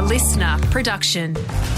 listener production.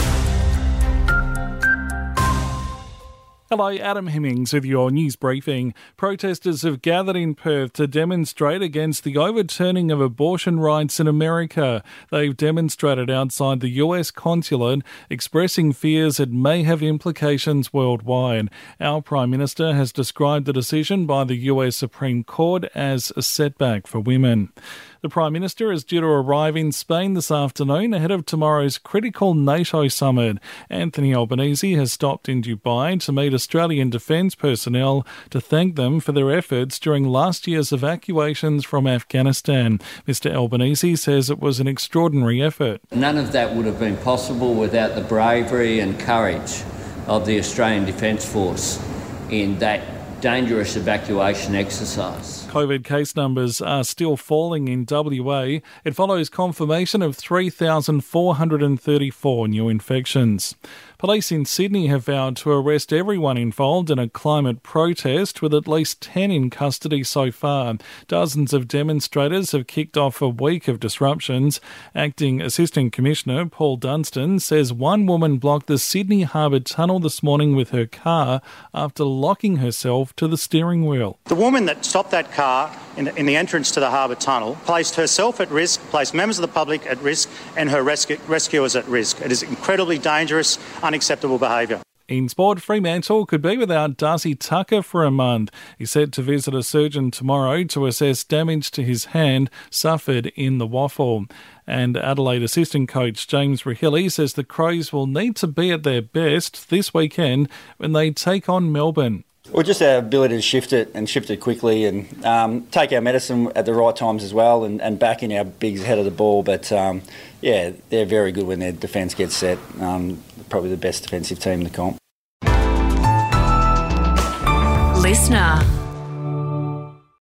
Hello, Adam Hemmings with your news briefing. Protesters have gathered in Perth to demonstrate against the overturning of abortion rights in America. They've demonstrated outside the US consulate, expressing fears it may have implications worldwide. Our Prime Minister has described the decision by the US Supreme Court as a setback for women. The Prime Minister is due to arrive in Spain this afternoon ahead of tomorrow's critical NATO summit. Anthony Albanese has stopped in Dubai to meet Australian defence personnel to thank them for their efforts during last year's evacuations from Afghanistan. Mr Albanese says it was an extraordinary effort. None of that would have been possible without the bravery and courage of the Australian Defence Force in that dangerous evacuation exercise. COVID case numbers are still falling in WA. It follows confirmation of 3,434 new infections. Police in Sydney have vowed to arrest everyone involved in a climate protest, with at least 10 in custody so far. Dozens of demonstrators have kicked off a week of disruptions. Acting Assistant Commissioner Paul Dunstan says one woman blocked the Sydney Harbour Tunnel this morning with her car after locking herself to the steering wheel. The woman that stopped that car in the entrance to the Harbour Tunnel placed herself at risk, placed members of the public at risk and her rescuers at risk. It is incredibly dangerous, unacceptable behaviour. In sport, Fremantle could be without Darcy Tucker for a month. He's set to visit a surgeon tomorrow to assess damage to his hand suffered in the waffle. And Adelaide assistant coach James Rahilly says the Crows will need to be at their best this weekend when they take on Melbourne. Well, just our ability to shift it quickly and take our medicine at the right times as well and back in our bigs ahead of the ball. But, they're very good when their defence gets set. Probably the best defensive team in the comp. Listener.